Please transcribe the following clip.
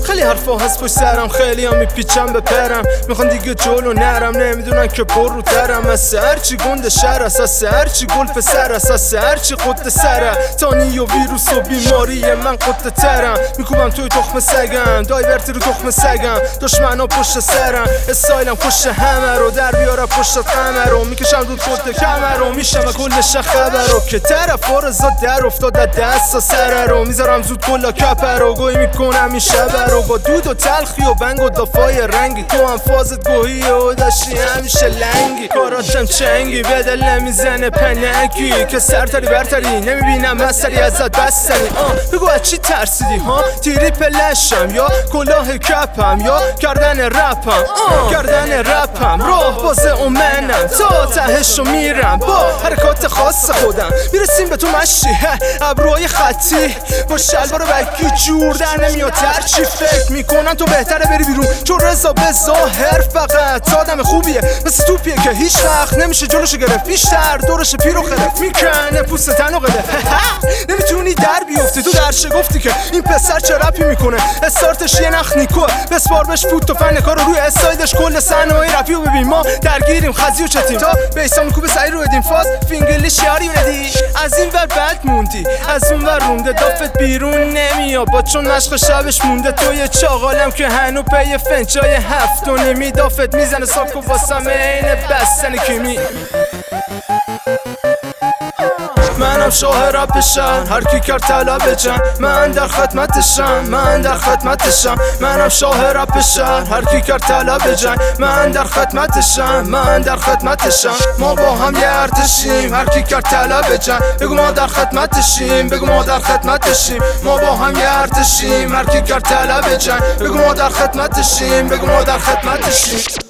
خیلی حرفا هست پشت سرم، خیلی هم میپیچم به پرم، میخوان دیگه جلو نرم، نمیدونن که پر رو ترم. از هرچی گنده شهر است، از هرچی گلف سر است، از هرچی خود سره، تانی و ویروس و بیماری من قد ترم. میکوبم توی تخم سگم، دایورتی رو تخم سگم، دشمنا پشت سرم، استایلم کشت همه رو، در بیارم پشت قمر رو، میکشم دود خود کمر رو، میشم کلش خبر رو، که طرف آرزا در افتاد دست سر رو، میذارم زود کلا کپر رو، گوی میکنم این شب رو، با دود و تلخی و بنگ و دافای رنگی، تو هم فازت گوهی و داشتی همیشه لنگی، کاراتم چنگی به دل نمیزنه پنکی، که سرتری برتری نمیبینم مستری ازت بستری. بگو از چی ترسیدی ها؟ تیری پلشم یا کلاه کپم یا گردن رپم؟ گردن رپم راه باز منم، تا تهشو میرم با حرکات خاص خودم، میرسیم به تو مشی ابروهای خطی با شلوار بکی جور در نمیاد، هرچی فکر میکنن تو بهتره بری بیرون، چون رضا به ظاهر فقط آدم خوبیه، مثل توپیه که هیچ وقت نمیشه جلوشو گرفت، بیشتر دورش پیرو خرف میکنه پوست تن و قده. نمیتونی در بیفتی تو در شگفتی که این پسر چه رپی میکنه، استارتش یه نخ نیکوه، بسپار بهش فوت و فن کارو روی استایدش، کل صحنه‌های رپی رو ببین، ما درگیریم خزی و چتیم، تا بیسا میکوبه سعی رو ادیم فاز فینگلیش یاری ندی، از این ور بد موندی از اون ور رونده، دافت بیرون نمیاد با چون مشق شبش مونده، توی چاقالم که هنو پی فنچای 7.5 دافت میزنه ساکو واسم این بستن کیمی. منم شاه رپ شهر، هر کی کرد طلب جنگ، من در خدمتشم، من در خدمتشم. منم شاه رپ شهر، هر کی کرد طلب جنگ، من در خدمتشم، من در خدمتشم. ما با هم یه ارتشیم، هر کی کرد طلب جنگ، بگو ما در خدمتشیم، بگو ما در خدمتشیم. ما با هم یه ارتشیم، هر کی کرد طلب جنگ، بگو ما در خدمتشیم، بگو ما در خدمتشیم.